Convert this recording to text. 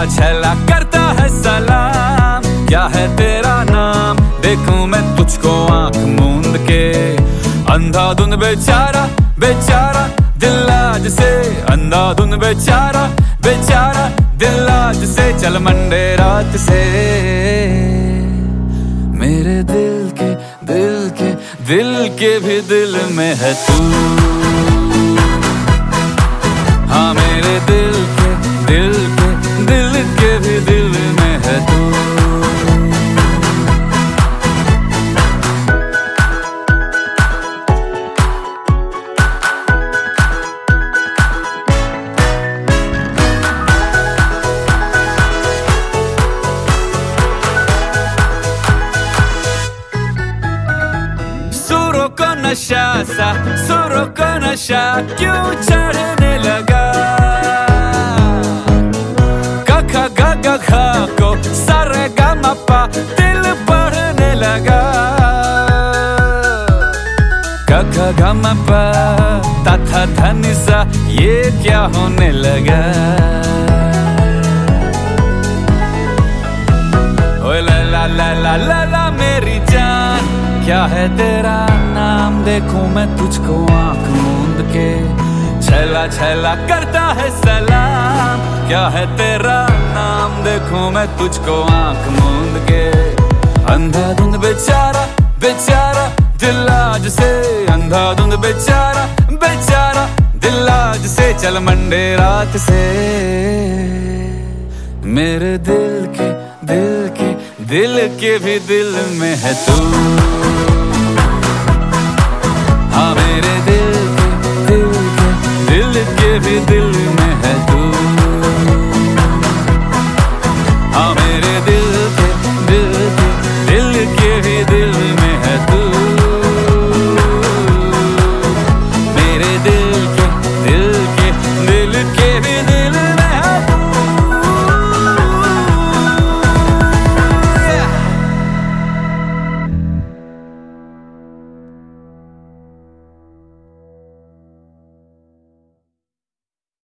छैला करता है सलाम, क्या है तेरा नाम, देखूं मैं तुझको आंख मूंद के। अंधाधुंध बेचारा बेचारा दिल आज से, अंधाधुंध बेचारा बेचारा दिल आज से, चल मंडे रात से। मेरे दिल के भी दिल में है तू, हाँ मेरे दिल के भी दिल में है तू। सुरों को नशा सा, सुरों को नशा क्यों चढ़ने लगा, ग ग घ को सारे ग म प दिल पढ़ने लगा, ग ग घ म प ता था धा नि सा ये क्या होने लगा। ओए ला ला ला ला ला ला मेरी जान, क्या है तेरा नाम, देखूं मैं तुझको आंख मूंद के। छैला छैला करता है सलाम, क्या है तेरा नाम, देखूं मैं तुझको आंख मूंद के। अंधाधुंध बेचारा बेचारा दिल आज से, अंधाधुंध बेचारा बेचारा दिल आज से, चल मंडे रात से। मेरे दिल के भी दिल में है तू, हाँ मेरे दिल के भी दिल